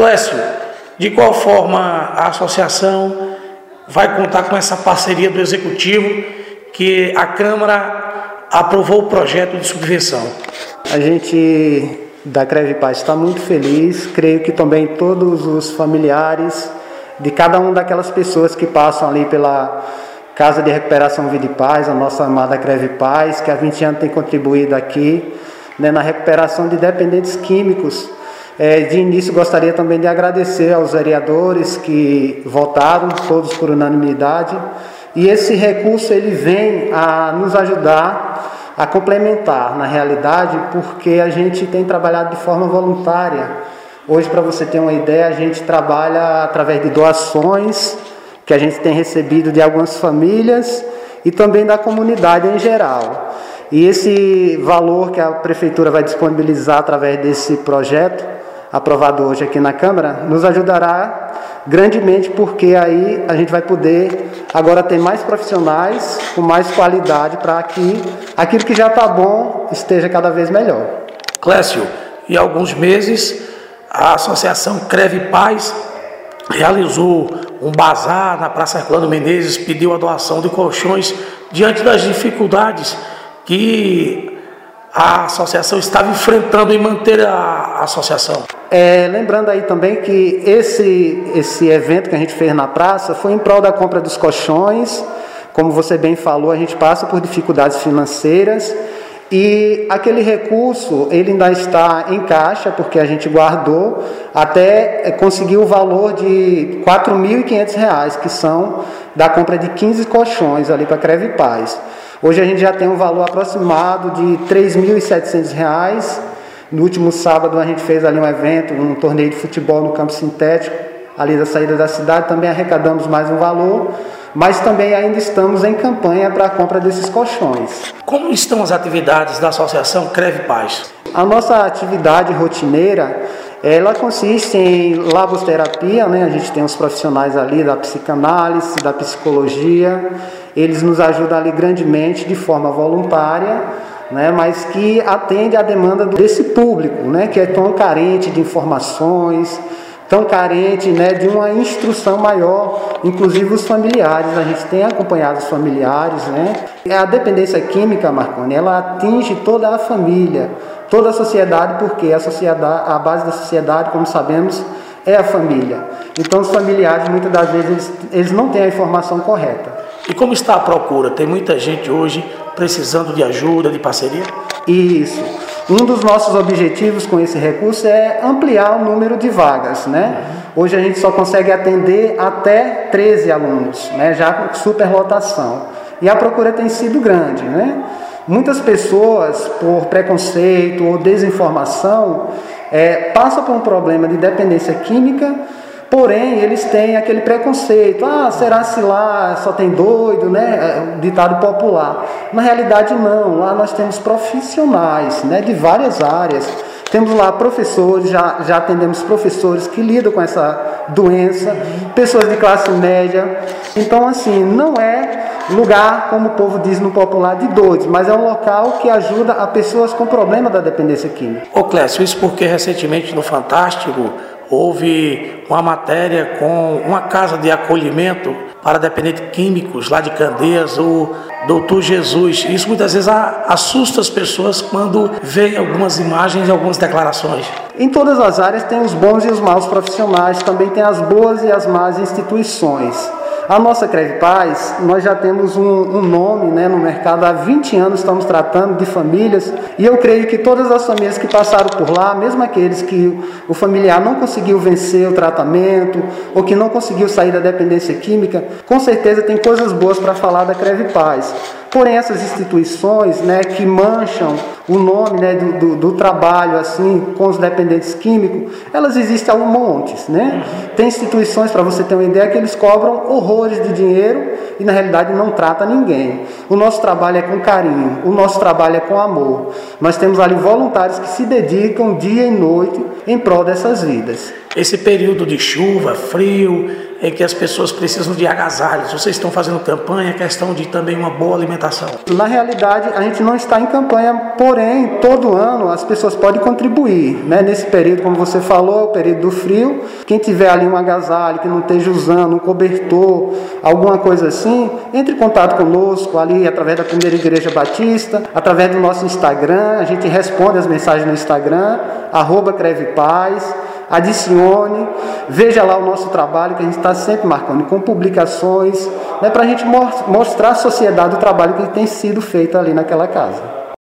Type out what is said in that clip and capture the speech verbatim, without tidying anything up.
Clécio, de qual forma a associação vai contar com essa parceria do Executivo que a Câmara aprovou o projeto de subvenção? A gente da Crevipaz está muito feliz, creio que também todos os familiares de cada uma daquelas pessoas que passam ali pela Casa de Recuperação Vida e Paz, a nossa amada Crevipaz, que há vinte anos tem contribuído aqui, né, na recuperação de dependentes químicos. É, de início, gostaria também de agradecer aos vereadores que votaram, todos por unanimidade, e esse recurso ele vem a nos ajudar a complementar, na realidade, porque a gente tem trabalhado de forma voluntária. Hoje, para você ter uma ideia, a gente trabalha através de doações que a gente tem recebido de algumas famílias e também da comunidade em geral. E esse valor que a Prefeitura vai disponibilizar através desse projeto, aprovado hoje aqui na Câmara, nos ajudará grandemente, porque aí a gente vai poder agora ter mais profissionais com mais qualidade para que aquilo que já está bom esteja cada vez melhor. Clécio, em alguns meses a Associação Crevipaz realizou um bazar na Praça Herculano Menezes, pediu a doação de colchões diante das dificuldades que a associação estava enfrentando em manter a associação. É, lembrando aí também que esse, esse evento que a gente fez na praça foi em prol da compra dos colchões. Como você bem falou, a gente passa por dificuldades financeiras e aquele recurso ele ainda está em caixa, porque a gente guardou até conseguir o valor de quatro mil e quinhentos reais, que são da compra de quinze colchões ali para a Crevipaz. Hoje a gente já tem um valor aproximado de três mil e setecentos reais. No último sábado a gente fez ali um evento, um torneio de futebol no campo sintético, ali da saída da cidade, também arrecadamos mais um valor, mas também ainda estamos em campanha para a compra desses colchões. Como estão as atividades da Associação Crevipaz? A nossa atividade rotineira, ela consiste em laboterapia, né? A gente tem os profissionais ali da psicanálise, da psicologia, eles nos ajudam ali grandemente de forma voluntária, né? Mas que atende à demanda desse público, né? Que é tão carente de informações, tão carente, né, de uma instrução maior, inclusive os familiares. A gente tem acompanhado os familiares, né? A dependência química, Marconi, ela atinge toda a família, toda a sociedade, porque a, sociedade, a base da sociedade, como sabemos, é a família. Então, os familiares, muitas das vezes, eles, eles não têm a informação correta. E como está a procura? Tem muita gente hoje precisando de ajuda, de parceria? Isso. Um dos nossos objetivos com esse recurso é ampliar o número de vagas, né? Hoje a gente só consegue atender até treze alunos, né? Já com superlotação. E a procura tem sido grande, né? Muitas pessoas, por preconceito ou desinformação, é, passam por um problema de dependência química, porém eles têm aquele preconceito. Ah, será se lá só tem doido, né? É um ditado popular. Na realidade não, lá nós temos profissionais, né, de várias áreas. Temos lá professores, já, já atendemos professores que lidam com essa doença, pessoas de classe média. Então, assim, não é lugar, como o povo diz no popular, de doidos, mas é um local que ajuda a pessoas com problema da dependência química. Ô Clécio, isso porque recentemente no Fantástico houve uma matéria com uma casa de acolhimento para dependentes químicos lá de Candeias, o doutor Jesus. Isso muitas vezes assusta as pessoas quando veem algumas imagens e algumas declarações. Em todas as áreas tem os bons e os maus profissionais, também tem as boas e as más instituições. A nossa Crevipaz, nós já temos um, um nome, né, no mercado. Há vinte anos estamos tratando de famílias, e eu creio que todas as famílias que passaram por lá, mesmo aqueles que o familiar não conseguiu vencer o tratamento ou que não conseguiu sair da dependência química, com certeza tem coisas boas para falar da Crevipaz. Porém, essas instituições, né, que mancham o nome, né, do, do, do trabalho assim, com os dependentes químicos, elas existem aos montes, né? Tem instituições, para você ter uma ideia, que eles cobram horrores de dinheiro e na realidade não trata ninguém. O nosso trabalho é com carinho, o nosso trabalho é com amor. Nós temos ali voluntários que se dedicam dia e noite em prol dessas vidas. esse período de chuva, frio, em que as pessoas precisam de agasalhos, vocês estão fazendo campanha, questão de também uma boa alimentação? Na realidade, a gente não está em campanha, porém, todo ano as pessoas podem contribuir, né? Nesse período, como você falou, o período do frio, quem tiver ali um agasalho, que não esteja usando, um cobertor, alguma coisa assim, entre em contato conosco ali através da Primeira Igreja Batista, através do nosso Instagram, a gente responde as mensagens no Instagram, arroba crevepaz, adicione, veja lá o nosso trabalho, que a gente está sempre marcando com publicações, né, para a gente mostrar à sociedade o trabalho que tem sido feito ali naquela casa.